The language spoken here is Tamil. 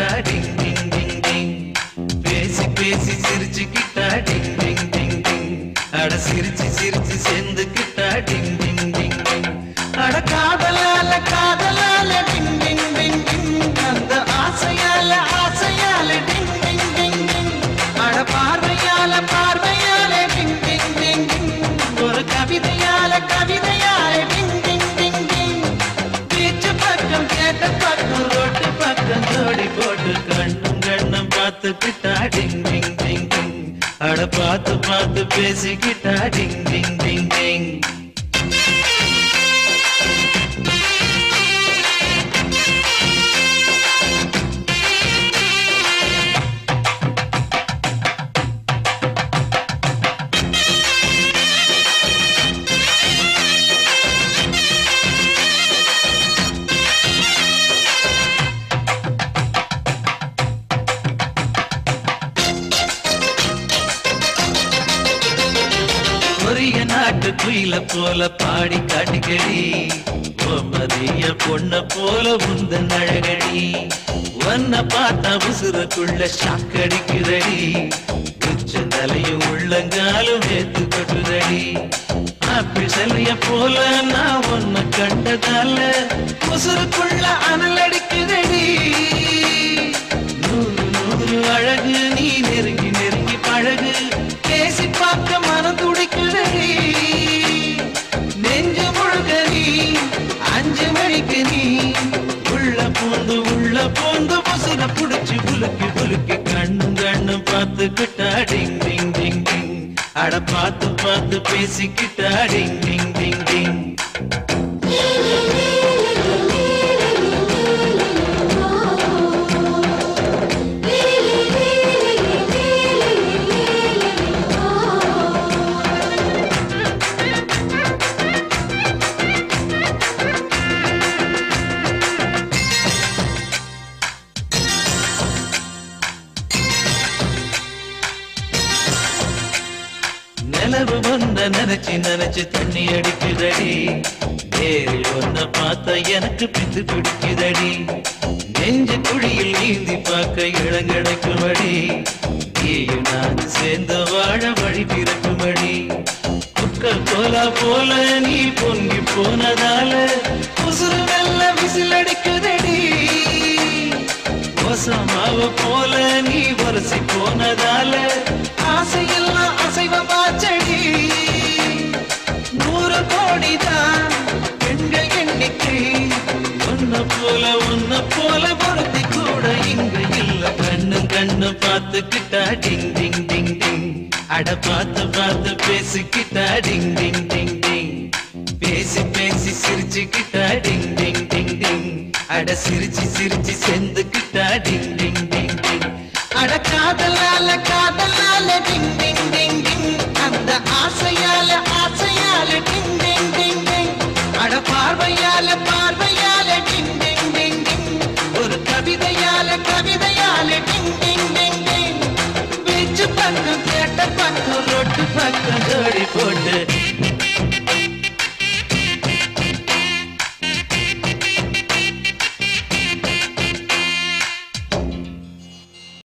டிங் டிங் டிங் டிங் பேசி பேசி சிரிச்சுக்கிட்டா டிங் டிங் டிங் டிங் அட சிரிச்சு சிரிச்சு சேர்ந்துக்கிட்டா டிங் டிங் டிங் டிங் அட காதலால காதலால டிங் டிங் டிங் டிங் அந்த ஆசையால ஆசையால டிங் டிங் டிங் டிங் அட பார்வையால பார்வையால டிங் டிங் டிங் டிங் ஒரு கவிதையால கவிதையால டிங் டிங் டிங் டிங் பீச்சு பக்கம் கேட்ட பக்கம் ரோட்டு பக்கம் ஜோடி போட்டு கண்ணும் கண்ணும் பார்த்துக்கிட்டா டிங் டிங் டிங் டிங் அட பார்த்து பார்த்து பேசிக்கிட்டா டிங் டிங் டிங் டிங் நாட்டு குயில போல பாடி காட்டுகடி மதிய பொண்ண போல உந்தன் அழகடி வண்ண பார்த்தா உசுரக்குள்ள ஷாக்கடிக்குதடி உச்ச தலையும் உள்ளங்காலும் ஏத்து கொட்டுதடி ஆப்பிள் செல்லைய போல நான் ஒன்ன கண்டதால உசுருக்குள்ள அனல் அடிக்குதடி நூறு நூறு அழகு நீ நெருங்கி நெருங்கி பழகு பேசி பார்க்க மனம் துடிக்குதடி நெஞ்சு முழுகடி 5 மணிக்கு நீ உள்ள பூந்து பசுல புடிச்சு புலுக்கி புலுக்கி கண்ணும் கண்ணும் பார்த்துக்கிட்டா டிங் டிங் டிங் டிங் அட பார்த்து பார்த்து பேசிக்கிட்டா டிங் டிங் டிங் டிங் நிலவு வந்த நினைச்சு நினைச்சு தண்ணி அடிக்குதடி நேரில் ஒன்ன பார்த்தா எனக்கு பித்து பிடிக்குதடி நெஞ்சு குழியில் நீந்தி பார்க்க இளங்கடைக்குமடி நீயும் நான் சேர்ந்த வாழ வழி பிறக்குமடி புக்கல் கோலா போல நீ பொங்கி போனதால உசுறு நல்ல விசில் அடிக்குதடி ஒசமாவ போல நீ வரிசை போனதால ஆசையெல்லாம் அசைவமாச்சடி 100 கோடிதான் பெண்கள் எண்ணிக்கை ஒன்ன போல பொருத்தி கூட இங்க இல்ல கண்ணும் கண்ணும் பார்த்துக்கிட்டா டிங் டிங் டிங் டிங் அட பார்த்து பார்த்து பேசிக்கிட்டா டிங் டிங் டிங் டிங் பேசி பேசி சிரிச்சுக்கிட்டா டிங் டிங் டிங் டிங் அட சிரிச்சு சிரிச்சு சேர்ந்துக்கிட்டா டிங் டிங் டிங் டிங் அட காதலால காதலால டிங் டிங் டிங் டிங் அந்த ஆசையால ஆசை